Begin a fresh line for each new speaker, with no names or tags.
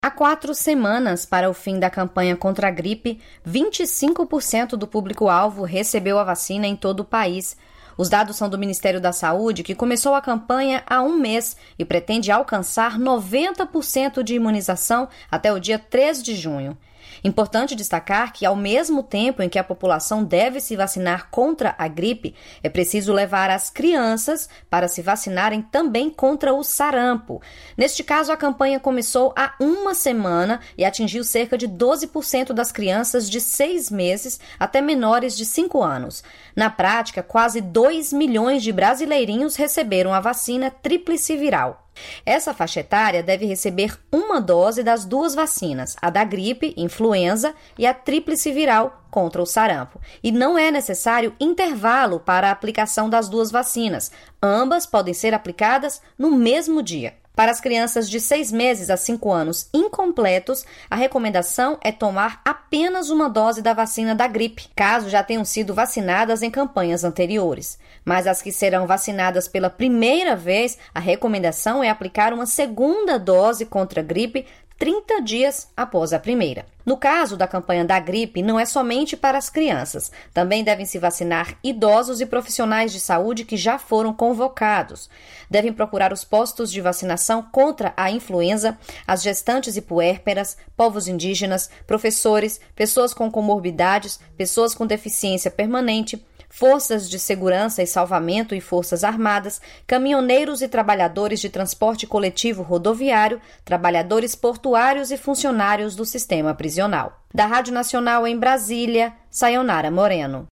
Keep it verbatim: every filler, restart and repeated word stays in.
Há quatro semanas para o fim da campanha contra a gripe, vinte e cinco por cento do público-alvo recebeu a vacina em todo o país. Os dados são do Ministério da Saúde, que começou a campanha há um mês e pretende alcançar noventa por cento de imunização até o dia três de junho. Importante destacar que, ao mesmo tempo em que a população deve se vacinar contra a gripe, é preciso levar as crianças para se vacinarem também contra o sarampo. Neste caso, a campanha começou há uma semana e atingiu cerca de doze por cento das crianças de seis meses até menores de cinco anos. Na prática, quase dois milhões de brasileirinhos receberam a vacina tríplice viral. Essa faixa etária deve receber uma dose das duas vacinas, a da gripe, influenza, e a tríplice viral contra o sarampo. E não é necessário intervalo para a aplicação das duas vacinas. Ambas podem ser aplicadas no mesmo dia. Para as crianças de seis meses a cinco anos incompletos, a recomendação é tomar apenas uma dose da vacina da gripe, caso já tenham sido vacinadas em campanhas anteriores. Mas as que serão vacinadas pela primeira vez, a recomendação é aplicar uma segunda dose contra a gripe trinta dias após a primeira. No caso da campanha da gripe, não é somente para as crianças. Também devem se vacinar idosos e profissionais de saúde que já foram convocados. Devem procurar os postos de vacinação contra a influenza, as gestantes e puérperas, povos indígenas, professores, pessoas com comorbidades, pessoas com deficiência permanente, forças de segurança e salvamento e forças armadas, caminhoneiros e trabalhadores de transporte coletivo rodoviário, trabalhadores portuários e funcionários do sistema prisional. Da Rádio Nacional em Brasília, Sayonara Moreno.